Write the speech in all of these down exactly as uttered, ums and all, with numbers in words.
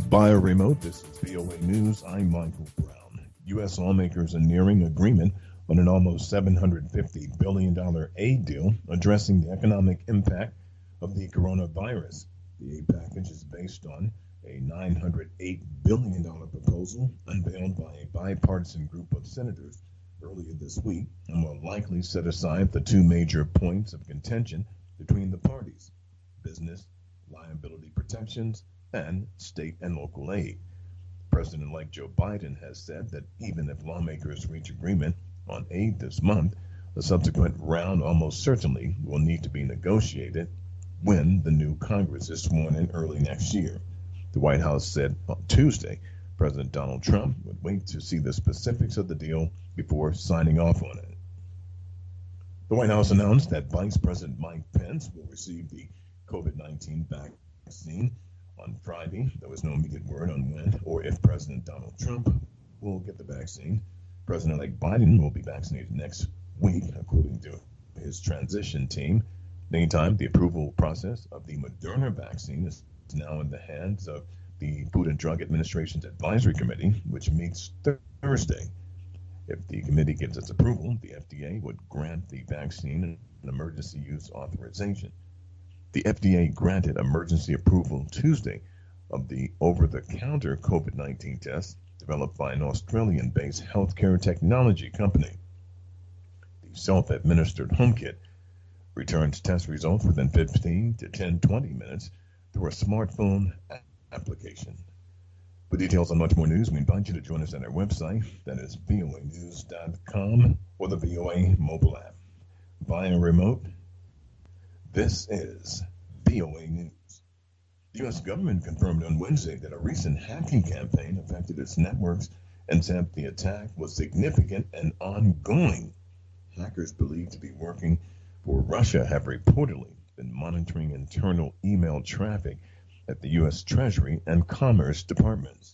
Via remote, this is V O A News. I'm Michael Brown. U S lawmakers are nearing agreement on an almost seven hundred fifty billion dollars aid deal addressing the economic impact of the coronavirus. The aid package is based on a nine hundred eight billion dollars proposal unveiled by a bipartisan group of senators earlier this week and will likely set aside the two major points of contention between the parties: business liability protections and state and local aid. President-elect Joe Biden has said that even if lawmakers reach agreement on aid this month, the subsequent round almost certainly will need to be negotiated when the new Congress is sworn in early next year. The White House said on Tuesday President Donald Trump would wait to see the specifics of the deal before signing off on it. The White House announced that Vice President Mike Pence will receive the COVID nineteen vaccine on Friday. There was no immediate word on when or if President Donald Trump will get the vaccine. President-elect Biden will be vaccinated next week, according to his transition team. Meantime, the approval process of the Moderna vaccine is now in the hands of the Food and Drug Administration's Advisory Committee, which meets Thursday. If the committee gives its approval, the F D A would grant the vaccine an emergency use authorization. The F D A granted emergency approval Tuesday of the over-the-counter COVID nineteen test developed by an Australian-based healthcare technology company. The self-administered home kit returns test results within fifteen to ten, twenty minutes through a smartphone application. For details on much more news, we invite you to join us at our website, that is V O A news dot com, or the V O A mobile app. Via remote, this is V O A News. The U S government confirmed on Wednesday that a recent hacking campaign affected its networks and said the attack was significant and ongoing. Hackers believed to be working for Russia have reportedly been monitoring internal email traffic at the U S Treasury and Commerce Departments.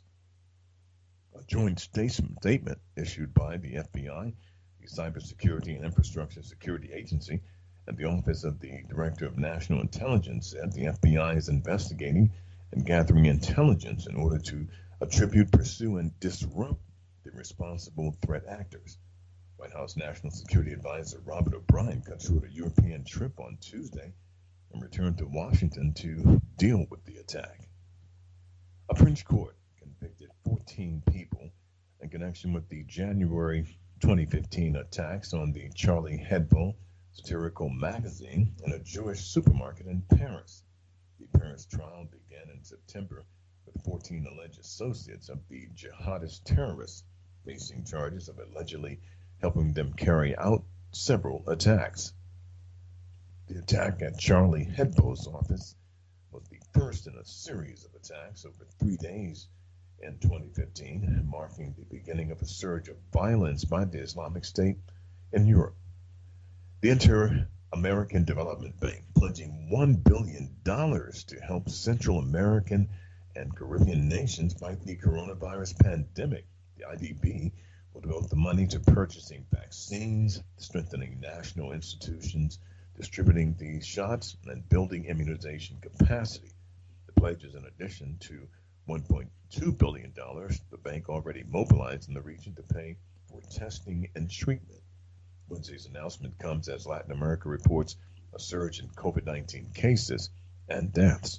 A joint statement issued by the F B I, the Cybersecurity and Infrastructure Security Agency, and the Office of the Director of National Intelligence said the F B I is investigating and gathering intelligence in order to attribute, pursue, and disrupt the responsible threat actors. White House National Security Advisor Robert O'Brien cut short a European trip on Tuesday and returned to Washington to deal with the attack. A French court convicted fourteen people in connection with the January twenty fifteen attacks on the Charlie Hebdo satirical magazine in a Jewish supermarket in Paris. The Paris trial began in September with fourteen alleged associates of the jihadist terrorists facing charges of allegedly helping them carry out several attacks. The attack at Charlie Hebdo's office was the first in a series of attacks over three days in twenty fifteen, marking the beginning of a surge of violence by the Islamic State in Europe. The Inter-American Development Bank pledging one billion dollars to help Central American and Caribbean nations fight the coronavirus pandemic. The I D B will devote the money to purchasing vaccines, strengthening national institutions, distributing the shots, and building immunization capacity. The pledge is in addition to one point two billion dollars the bank already mobilized in the region to pay for testing and treatment. Wednesday's announcement comes as Latin America reports a surge in COVID nineteen cases and deaths.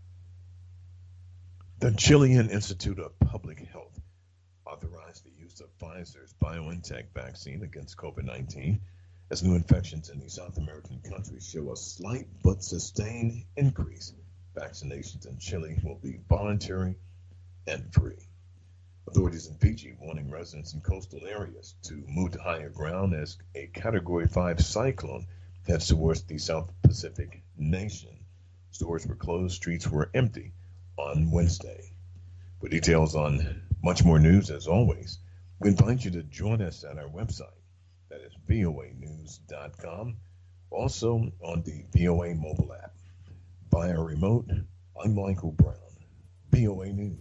The Chilean Institute of Public Health authorized the use of Pfizer's BioNTech vaccine against COVID nineteen as new infections in the South American countries show a slight but sustained increase. Vaccinations in Chile will be voluntary and free. Authorities in Fiji warning residents in coastal areas to move to higher ground as a Category five cyclone heads towards the South Pacific nation. Stores were closed, streets were empty on Wednesday. For details on much more news, as always, we invite you to join us at our website, that is V O A news dot com, also on the V O A mobile app. Via remote, I'm Michael Brown, V O A News.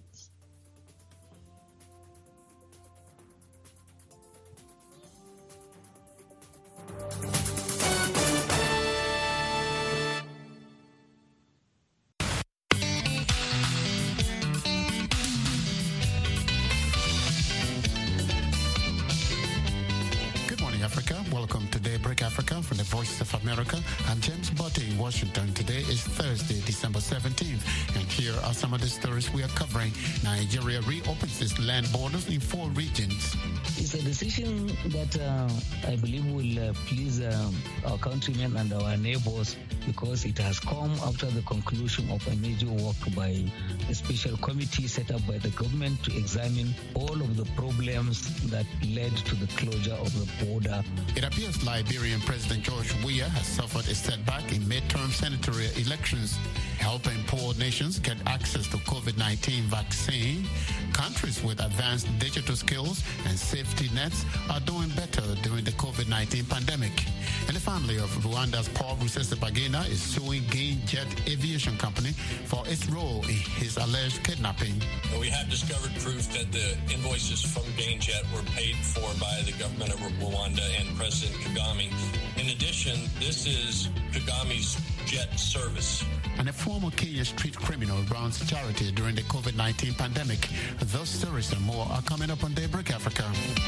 Voice of America. I'm James Botte in Washington. Today is Thursday, December seventeenth, and here are some of the stories we are covering. Nigeria reopens its land borders in four regions. It's a decision that uh, I believe will uh, please uh, our countrymen and our neighbors, because it has come after the conclusion of a major work by a special committee set up by the government to examine all of the problems that led to the closure of the border. It appears Liberian President George Weah has suffered a setback in midterm senatorial elections, helping poor nations get access to COVID nineteen vaccine. Countries with advanced digital skills and safety nets are doing better during the COVID nineteen pandemic. And the family of Rwanda's Paul Rusesabagina is suing Gain Jet Aviation Company for its role in his alleged kidnapping. We have discovered proof that the invoices from Gain Jet were paid for by the government of Rwanda and President Kagame. In addition, this is Kagame's jet service. And a former Kenya street criminal runs charity during the COVID nineteen pandemic. Those stories and more are coming up on Daybreak Africa.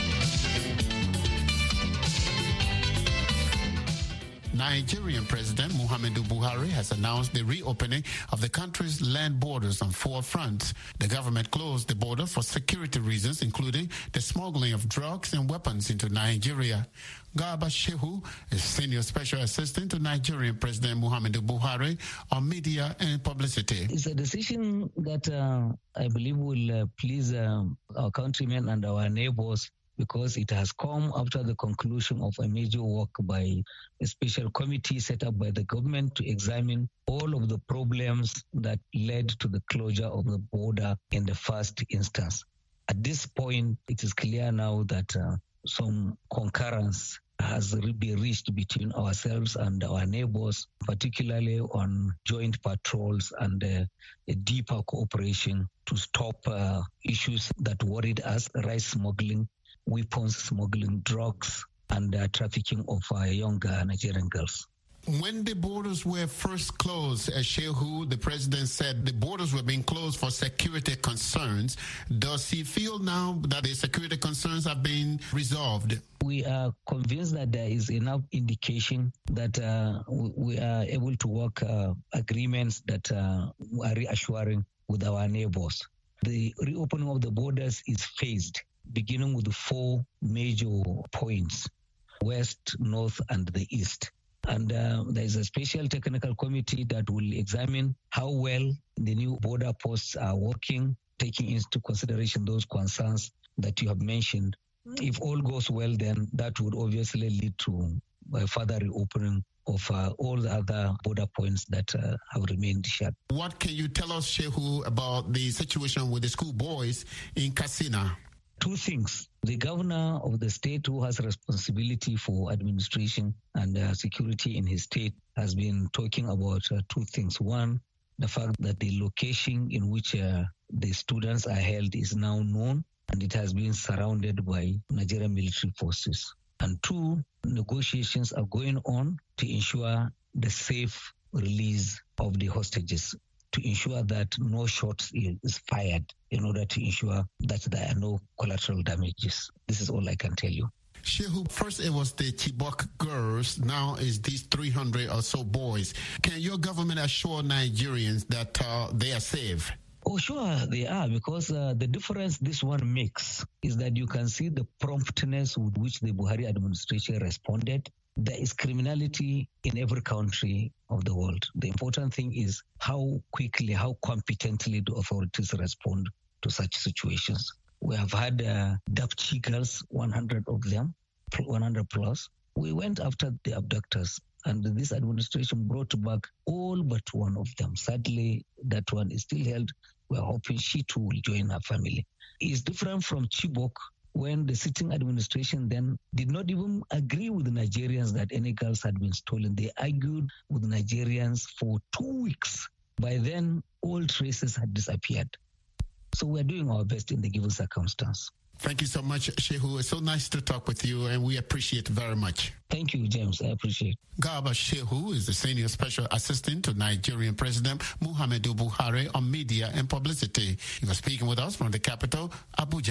Nigerian President Muhammadu Buhari has announced the reopening of the country's land borders on four fronts. The government closed the border for security reasons, including the smuggling of drugs and weapons into Nigeria. Garba Shehu is Senior Special Assistant to Nigerian President Muhammadu Buhari on media and publicity. It's a decision that uh, I believe will uh, please uh, our countrymen and our neighbors, because it has come after the conclusion of a major work by a special committee set up by the government to examine all of the problems that led to the closure of the border in the first instance. At this point, it is clear now that uh, some concurrence has been reached between ourselves and our neighbors, particularly on joint patrols and uh, a deeper cooperation to stop uh, issues that worried us, rice smuggling, weapons smuggling, drugs, and uh, trafficking of uh, young uh, Nigerian girls. When the borders were first closed, uh, Shehu, the president said the borders were being closed for security concerns. Does he feel now that the security concerns have been resolved? We are convinced that there is enough indication that uh, we are able to work uh, agreements that uh, are reassuring with our neighbors. The reopening of the borders is phased, beginning with the four major points: west, north, and the east. And uh, there is a special technical committee that will examine how well the new border posts are working, taking into consideration those concerns that you have mentioned. If all goes well, then that would obviously lead to a further reopening of uh, all the other border points that uh, have remained shut. What can you tell us, Shehu, about the situation with the school boys in Katsina? Two things. The governor of the state, who has responsibility for administration and uh, security in his state, has been talking about uh, two things. One, the fact that the location in which uh, the students are held is now known, and it has been surrounded by Nigerian military forces. And two, negotiations are going on to ensure the safe release of the hostages, to ensure that no shots is fired, in order to ensure that there are no collateral damages. This is all I can tell you. Shehu, first it was the Chibok girls, now it's these three hundred or so boys. Can your government assure Nigerians that uh, they are safe? Oh, sure, they are, because uh, the difference this one makes is that you can see the promptness with which the Buhari administration responded. There is criminality in every country of the world. The important thing is how quickly, how competently the authorities respond to such situations. We have had uh, Dapchi girls, one hundred of them, one hundred plus. We went after the abductors, and this administration brought back all but one of them. Sadly, that one is still held. We're hoping she too will join her family. It's different from Chibok, when the sitting administration then did not even agree with the Nigerians that any girls had been stolen. They argued with the Nigerians for two weeks. By then, all traces had disappeared. So we're doing our best in the given circumstance. Thank you so much, Shehu. It's so nice to talk with you, and we appreciate it very much. Thank you, James. I appreciate it. Garba Shehu is the Senior Special Assistant to Nigerian President Muhammadu Buhari on media and publicity. He was speaking with us from the capital, Abuja.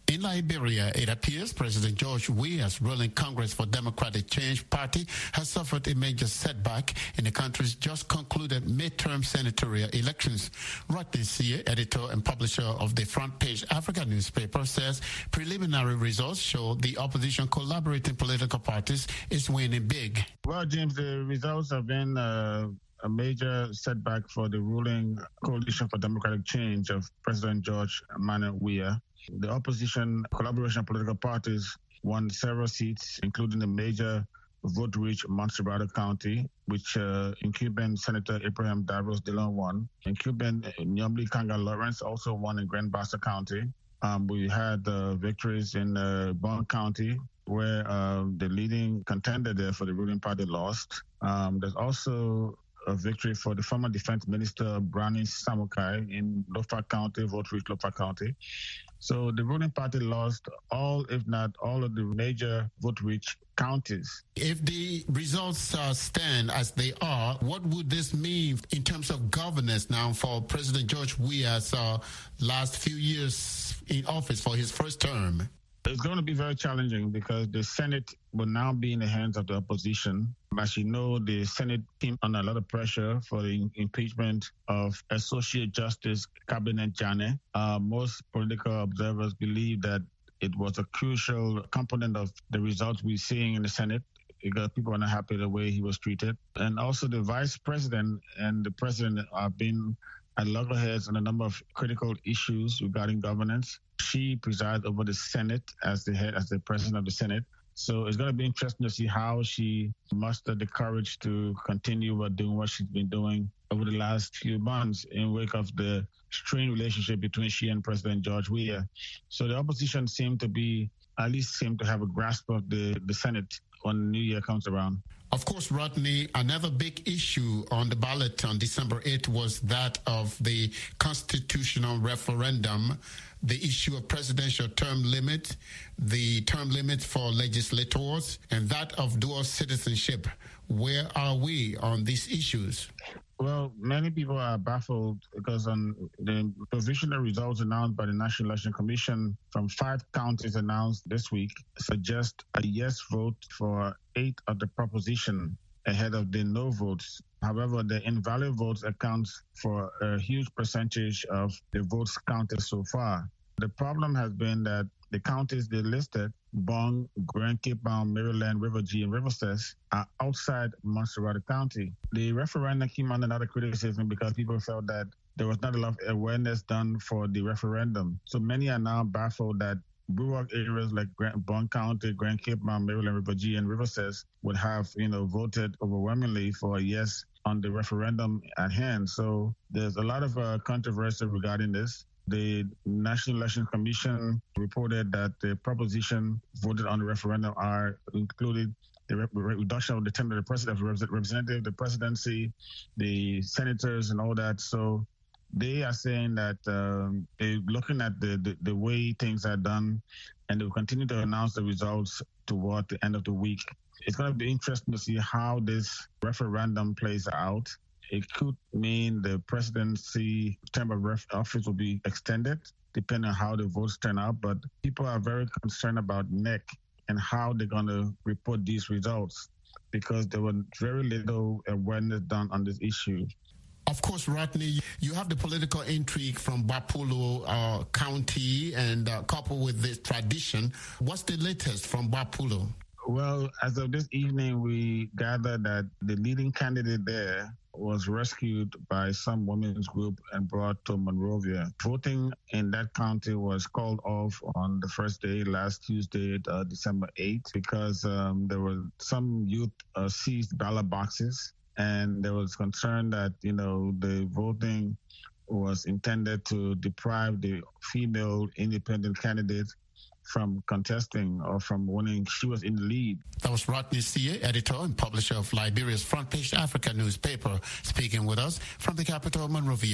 In Liberia, it appears President George Weah's ruling Congress for Democratic Change Party has suffered a major setback in the country's just concluded midterm senatorial elections. Rodney Sear, editor and publisher of the Front Page Africa newspaper, says preliminary results show the opposition collaborating political parties is winning big. Well, James, the results have been uh, a major setback for the ruling Coalition for Democratic Change of President George Manuel Weah. The opposition collaboration political parties won several seats, including the major vote-rich Montserrado County, which uh, incumbent Senator Abraham Davos Dillon won. Incumbent Nyomli Kanga Lawrence also won in Grand Bassa County. Um, we had uh, victories in uh, Bond County, where uh, the leading contender there for the ruling party lost. Um, there's also a victory for the former defense minister, Brownie Samukai, in Lofa County, vote-rich Lofa County. So the ruling party lost all, if not all, of the major vote-rich counties. If the results uh, stand as they are, what would this mean in terms of governance now for President George Weah's uh, last few years in office for his first term? It's going to be very challenging because the Senate will now be in the hands of the opposition. As you know, the Senate came under a lot of pressure for the impeachment of Associate Justice Cabinet Jane. Uh, most political observers believe that it was a crucial component of the results we're seeing in the Senate, because people are not happy the way he was treated. And also the vice president and the president have been at loggerheads on a number of critical issues regarding governance. She presides over the Senate as the head, as the president of the Senate. So it's going to be interesting to see how she mustered the courage to continue with doing what she's been doing over the last few months in wake of the strained relationship between she and President George Weah. So the opposition seem to be, at least seem to have a grasp of the, the Senate when the new year comes around. Of course, Rodney, another big issue on the ballot on December eighth was that of the constitutional referendum, the issue of presidential term limit, the term limit for legislators, and that of dual citizenship. Where are we on these issues? Well, many people are baffled because on the provisional results announced by the National Election Commission from five counties announced this week suggest a yes vote for eight of the proposition ahead of the no votes. However, the invalid votes accounts for a huge percentage of the votes counted so far. The problem has been that the counties they listed, Bong, Grand Cape Town, Maryland, River G, and River Cess, are outside Montserrado County. The referendum came under another criticism because people felt that there was not enough awareness done for the referendum. So many are now baffled that rural areas like Bond County, Grand Cape Town, Maryland, River G, and River Cess would have, you know, voted overwhelmingly for a yes on the referendum at hand. So there's a lot of uh, controversy regarding this. The National Election Commission reported that the proposition voted on the referendum are included the re- reduction of the term of the president, representative, the presidency, the senators, and all that. So they are saying that um, they're looking at the, the, the way things are done, and they will continue to announce the results toward the end of the week. It's going to be interesting to see how this referendum plays out. It could mean the presidency term of ref- office will be extended, depending on how the votes turn out. But people are very concerned about N E C and how they're going to report these results, because there was very little awareness done on this issue. Of course, Rodney, you have the political intrigue from Bapulo uh, County and uh, coupled with this tradition. What's the latest from Bapulo? Well, as of this evening, we gathered that the leading candidate there was rescued by some women's group and brought to Monrovia. Voting in that county was called off on the first day, last Tuesday, uh, December eighth, because um, there were some youth uh, seized ballot boxes, and there was concern that, you know, the voting was intended to deprive the female independent candidate from contesting or from winning. She was in the lead. That was Rodney Sear, editor and publisher of Liberia's Front Page Africa newspaper, speaking with us from the capital, Monrovia.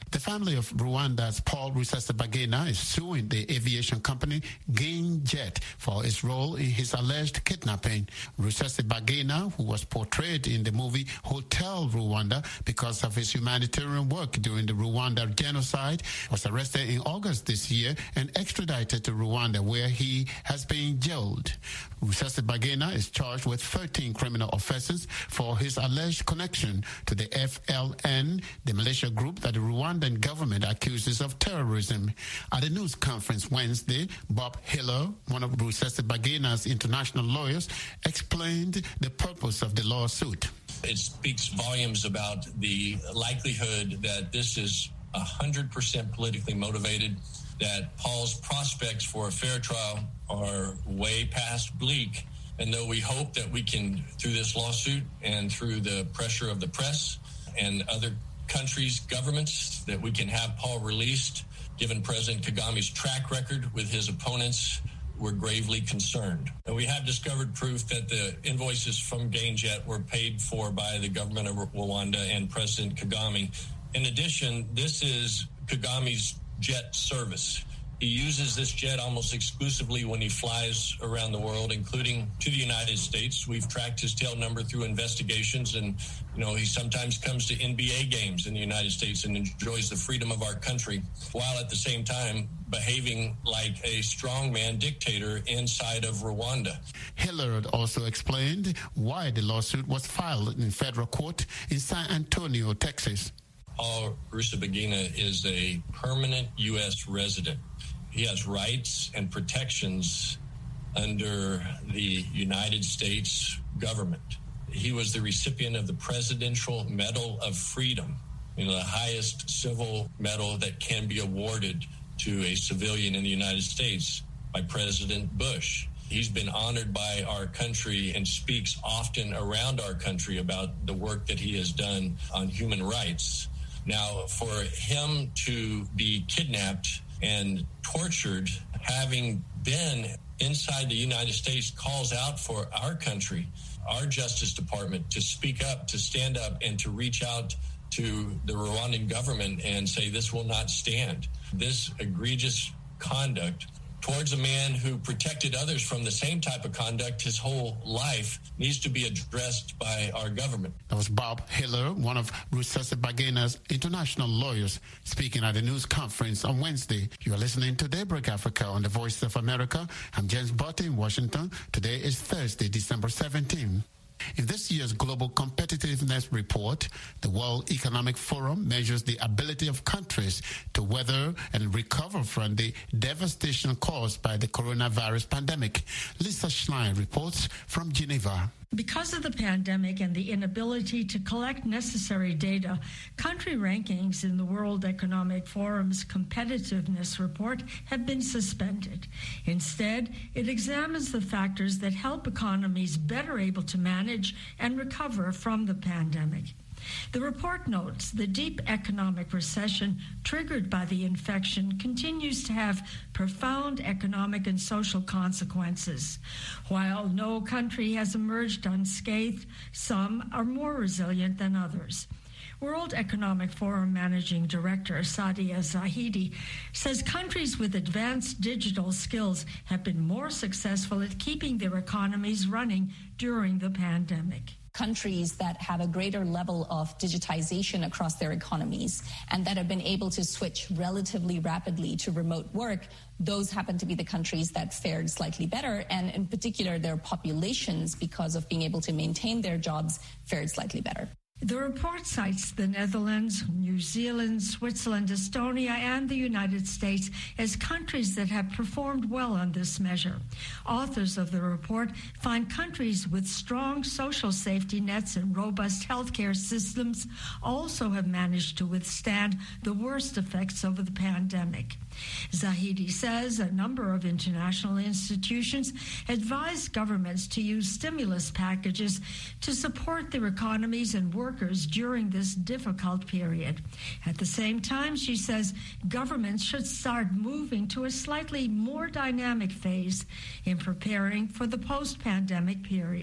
The family of Rwanda's Paul Rusesabagina is suing the aviation company GainJet for its role in his alleged kidnapping. Rusesabagina, who was portrayed in the movie Hotel Rwanda because of his humanitarian work during the Rwanda genocide, was arrested in August this year and extradited to Rwanda, where he has been jailed. Rusesabagina is charged with thirteen criminal offenses for his alleged connection to the F L N, the militia group that the Rwandan government accuses of terrorism. At a news conference Wednesday, Bob Hiller, one of Rusesabagina's international lawyers, explained the purpose of the lawsuit. It speaks volumes about the likelihood that this is one hundred percent politically motivated, that Paul's prospects for a fair trial are way past bleak. And though we hope that we can, through this lawsuit and through the pressure of the press and other countries' governments, that we can have Paul released, given President Kagame's track record with his opponents, we're gravely concerned. And we have discovered proof that the invoices from GainJet were paid for by the government of Rwanda and President Kagame. In addition, this is Kagame's jet service. He uses this jet almost exclusively when he flies around the world, including to the United States. We've tracked his tail number through investigations, and you know he sometimes comes to N B A games in the United States and enjoys the freedom of our country, while at the same time behaving like a strongman dictator inside of Rwanda. Hillard also explained why the lawsuit was filed in federal court in San Antonio, Texas. Paul Rusesabagina is a permanent U S resident. He has rights and protections under the United States government. He was the recipient of the Presidential Medal of Freedom, you know, the highest civil medal that can be awarded to a civilian in the United States by President Bush. He's been honored by our country and speaks often around our country about the work that he has done on human rights. Now, for him to be kidnapped and tortured, having been inside the United States, calls out for our country, our Justice Department, to speak up, to stand up, and to reach out to the Rwandan government and say this will not stand. This egregious conduct towards a man who protected others from the same type of conduct his whole life needs to be addressed by our government. That was Bob Hiller, one of Rusesabagina's international lawyers, speaking at a news conference on Wednesday. You are listening to Daybreak Africa on the Voice of America. I'm James Botte in Washington. Today is Thursday, December seventeenth. In this year's Global Competitiveness Report, the World Economic Forum measures the ability of countries to weather and recover from the devastation caused by the coronavirus pandemic. Lisa Schlein reports from Geneva. Because of the pandemic and the inability to collect necessary data, country rankings in the World Economic Forum's Competitiveness Report have been suspended. Instead, it examines the factors that help economies better able to manage and recover from the pandemic. The report notes the deep economic recession triggered by the infection continues to have profound economic and social consequences. While no country has emerged unscathed, some are more resilient than others. World Economic Forum Managing Director Sadia Zahidi says countries with advanced digital skills have been more successful at keeping their economies running during the pandemic. Countries that have a greater level of digitization across their economies and that have been able to switch relatively rapidly to remote work, those happen to be the countries that fared slightly better, and in particular their populations, because of being able to maintain their jobs, fared slightly better. The report cites the Netherlands, New Zealand, Switzerland, Estonia, and the United States as countries that have performed well on this measure. Authors of the report find countries with strong social safety nets and robust healthcare systems also have managed to withstand the worst effects of the pandemic. Zahidi says a number of international institutions advise governments to use stimulus packages to support their economies and workers during this difficult period. At the same time, she says governments should start moving to a slightly more dynamic phase in preparing for the post-pandemic period.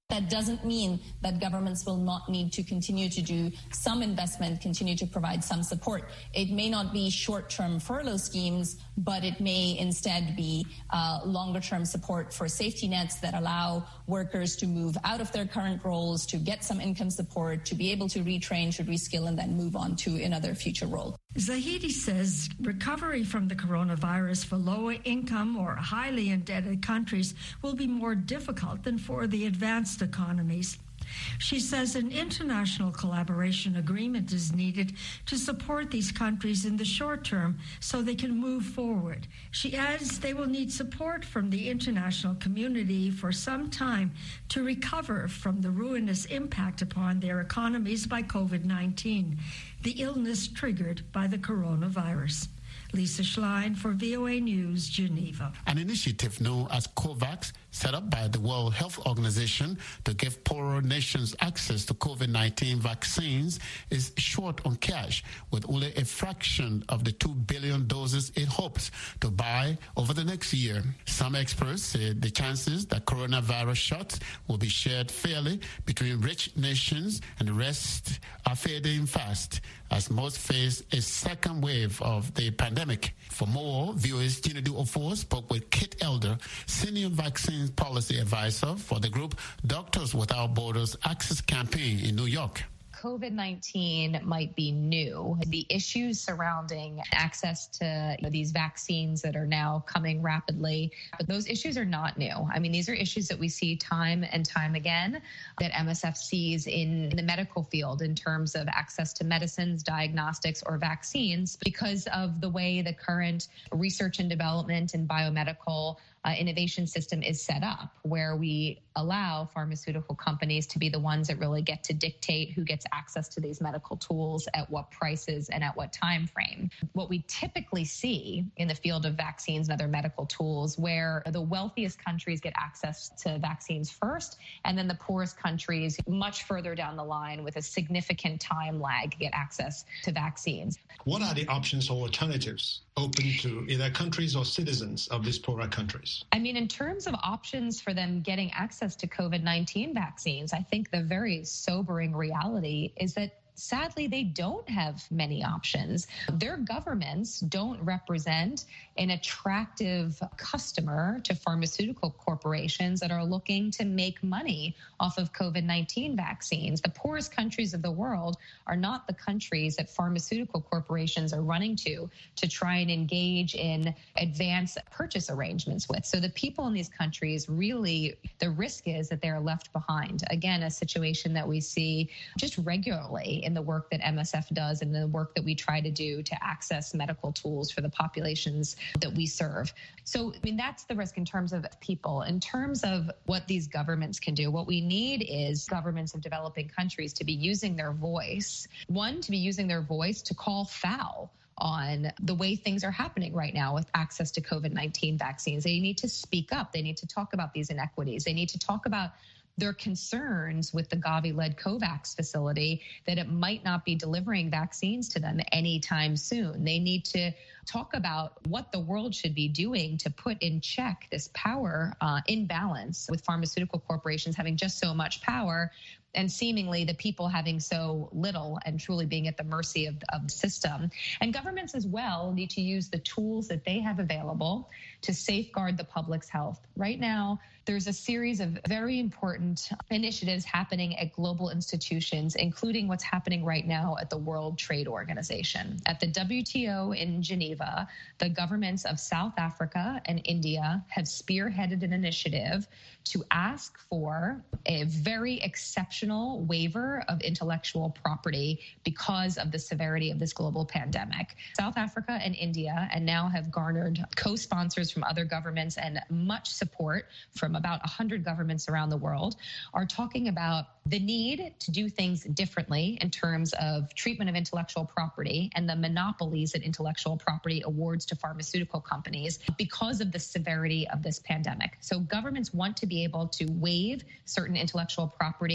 That doesn't mean that governments will not need to continue to do some investment, continue to provide some support. It may not be short-term furlough schemes, but it may instead be uh, longer-term support for safety nets that allow workers to move out of their current roles, to get some income support, to be able to retrain, to reskill, and then move on to another future role. Zahidi says recovery from the coronavirus for lower-income or highly indebted countries will be more difficult than for the advanced economies. She says an international collaboration agreement is needed to support these countries in the short term so they can move forward. She adds they will need support from the international community for some time to recover from the ruinous impact upon their economies by COVID nineteen, the illness triggered by the coronavirus. Lisa Schlein for V O A News, Geneva. An initiative known as COVAX, set up by the World Health Organization to give poorer nations access to COVID nineteen vaccines, is short on cash, with only a fraction of the two billion doses it hopes to buy over the next year. Some experts say the chances that coronavirus shots will be shared fairly between rich nations and the rest are fading fast, as most face a second wave of the pandemic. For more, V O A's Chinedu Ofor spoke with Kit Elder, Senior Vaccine Policy Advisor for the group Doctors Without Borders Access Campaign in New York. COVID nineteen might be new. The issues surrounding access to you know, these vaccines that are now coming rapidly, but those issues are not new. I mean, these are issues that we see time and time again that M S F sees in the medical field in terms of access to medicines, diagnostics, or vaccines because of the way the current research and development and biomedical Uh, innovation system is set up, where we allow pharmaceutical companies to be the ones that really get to dictate who gets access to these medical tools, at what prices, and at what time frame. What we typically see in the field of vaccines and other medical tools, where the wealthiest countries get access to vaccines first, and then the poorest countries much further down the line with a significant time lag get access to vaccines. What are the options or alternatives open to either countries or citizens of these poorer countries? I mean, in terms of options for them getting access to COVID nineteen vaccines, I think the very sobering reality is that sadly, they don't have many options. Their governments don't represent an attractive customer to pharmaceutical corporations that are looking to make money off of COVID nineteen vaccines. The poorest countries of the world are not the countries that pharmaceutical corporations are running to to try and engage in advanced purchase arrangements with. So the people in these countries, really, the risk is that they're left behind. Again, a situation that we see just regularly in the work that M S F does and the work that we try to do to access medical tools for the populations that we serve. So, I mean, that's the risk in terms of people. In terms of what these governments can do, what we need is governments of developing countries to be using their voice, one, to be using their voice to call foul on the way things are happening right now with access to COVID nineteen vaccines. They need to speak up. They need to talk about these inequities. They need to talk about their concerns with the Gavi-led COVAX facility, that it might not be delivering vaccines to them anytime soon. They need to talk about what the world should be doing to put in check this power uh, imbalance with pharmaceutical corporations having just so much power and seemingly the people having so little and truly being at the mercy of, of the system. And governments as well need to use the tools that they have available to safeguard the public's health. Right now, there's a series of very important initiatives happening at global institutions, including what's happening right now at the World Trade Organization. At the W T O in Geneva, the governments of South Africa and India have spearheaded an initiative to ask for a very exceptional waiver of intellectual property because of the severity of this global pandemic. South Africa and India, and now have garnered co-sponsors from other governments and much support from about one hundred governments around the world, are talking about the need to do things differently in terms of treatment of intellectual property and the monopolies that intellectual property awards to pharmaceutical companies because of the severity of this pandemic. So governments want to be able to waive certain intellectual property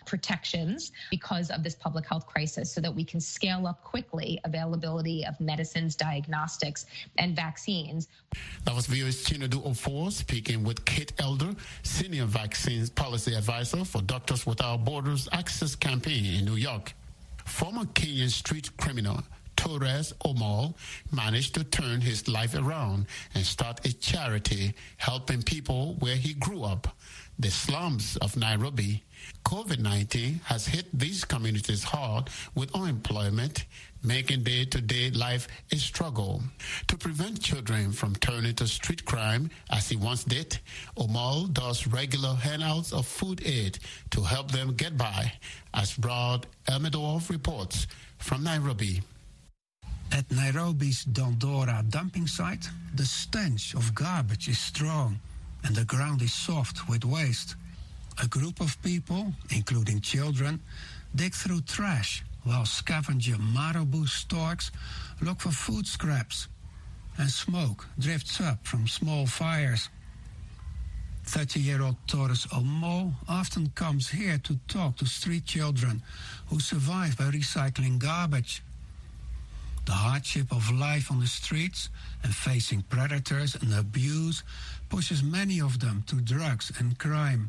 protections because of this public health crisis so that we can scale up quickly availability of medicines, diagnostics, and vaccines. That was V O A's Chinedu Ofor speaking with Kate Elder, Senior Vaccines Policy Advisor for Doctors Without Borders Access Campaign in New York. Former Kenyan street criminal Torres Omal managed to turn his life around and start a charity helping people where he grew up, the slums of Nairobi. COVID nineteen has hit these communities hard with unemployment, making day-to-day life a struggle. To prevent children from turning to street crime, as he once did, Omal does regular handouts of food aid to help them get by, as Brad Elmedorf reports from Nairobi. At Nairobi's Dandora dumping site, the stench of garbage is strong and the ground is soft with waste. A group of people, including children, dig through trash while scavenger marabou storks look for food scraps, and smoke drifts up from small fires. thirty-year-old Torres Omo often comes here to talk to street children who survive by recycling garbage. The hardship of life on the streets and facing predators and abuse pushes many of them to drugs and crime.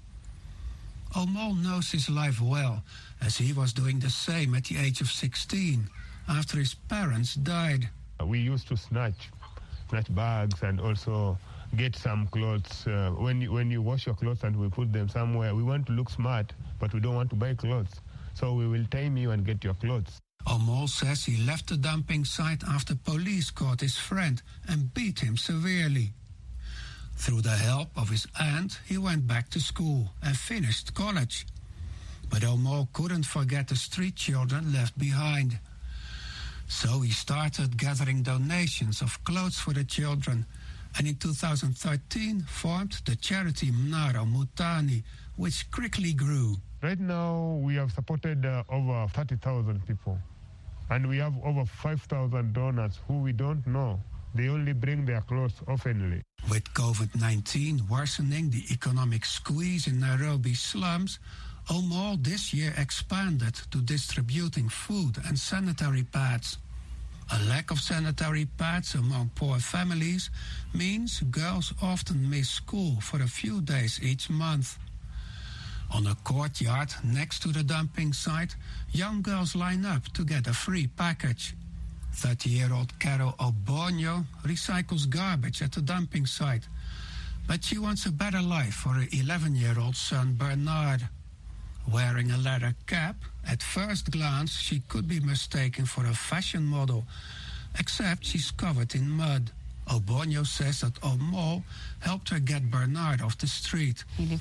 Omo knows his life well, as he was doing the same at the age of sixteen, after his parents died. We used to snatch, snatch bags and also get some clothes. Uh, when, you, when you wash your clothes and we put them somewhere, we want to look smart, but we don't want to buy clothes. So we will time you and get your clothes. Omo says he left the dumping site after police caught his friend and beat him severely. Through the help of his aunt, he went back to school and finished college. But Omo couldn't forget the street children left behind. So he started gathering donations of clothes for the children, and in two thousand thirteen formed the charity Mnara Mutani, which quickly grew. Right now, we have supported uh, over thirty thousand people, and we have over five thousand donors who we don't know. They only bring their clothes oftenly. With COVID nineteen worsening the economic squeeze in Nairobi slums, Omo this year expanded to distributing food and sanitary pads. A lack of sanitary pads among poor families means girls often miss school for a few days each month. On a courtyard next to the dumping site, young girls line up to get a free package. thirty-year-old Carol Obonyo recycles garbage at the dumping site, but she wants a better life for her eleven-year-old son Bernard. Wearing a leather cap, at first glance she could be mistaken for a fashion model, except she's covered in mud. Obonyo says that Omo helped her get Bernard off the street.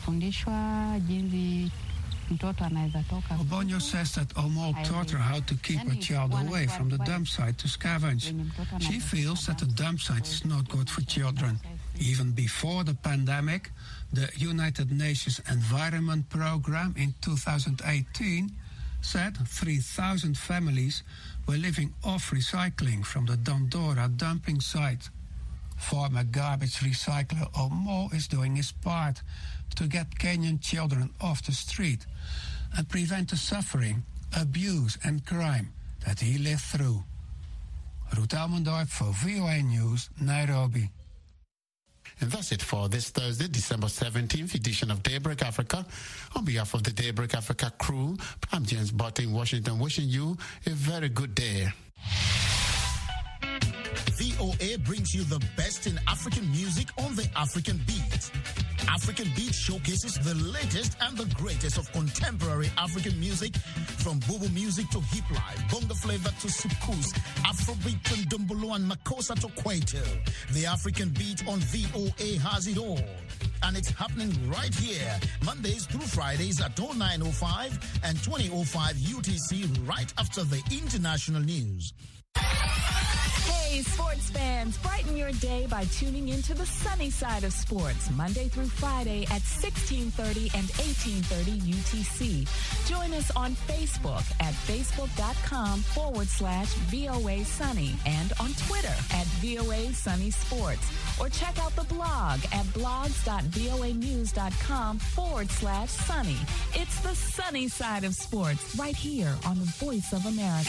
Obonyo says that Omo taught her how to keep her child away from the dump site to scavenge. She feels that the dump site is not good for children. Even before the pandemic, the United Nations Environment Programme in two thousand eighteen said three thousand families were living off recycling from the Dandora dumping site. Former garbage recycler Omo is doing his part to get Kenyan children off the street and prevent the suffering, abuse and crime that he lived through. Ruud Elmendorp for V O A News, Nairobi. And that's it for this Thursday, December seventeenth edition of Daybreak Africa. On behalf of the Daybreak Africa crew, I'm James Butt in Washington, wishing you a very good day. V O A brings you the best in African music on the African Beat. African Beat showcases the latest and the greatest of contemporary African music, from Bobo music to hip life, bongo flavor to soukous, Afrobeat and Dumbolo and Makossa to Kwaito. The African Beat on V O A has it all. And it's happening right here, Mondays through Fridays at oh nine oh five and twenty oh five U T C, right after the international news. Hey, Hey, sports fans, brighten your day by tuning into the sunny side of sports, Monday through Friday at sixteen thirty and eighteen thirty U T C. Join us on Facebook at facebook.com forward slash VOA Sunny and on Twitter at VOA Sunny Sports. Or check out the blog at blogs.voanews.com forward slash sunny. It's the sunny side of sports right here on the Voice of America.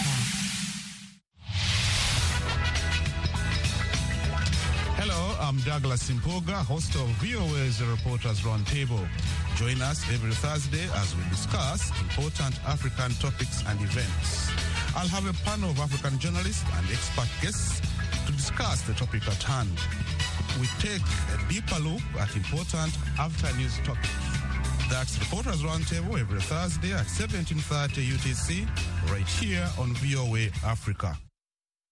Hello, I'm Douglas Simpoga, host of VOA's Reporters Roundtable. Join us every Thursday as we discuss important African topics and events. I'll have a panel of African journalists and expert guests to discuss the topic at hand. We take a deeper look at important after-news topics. That's Reporters Roundtable every Thursday at seventeen thirty U T C, right here on V O A Africa.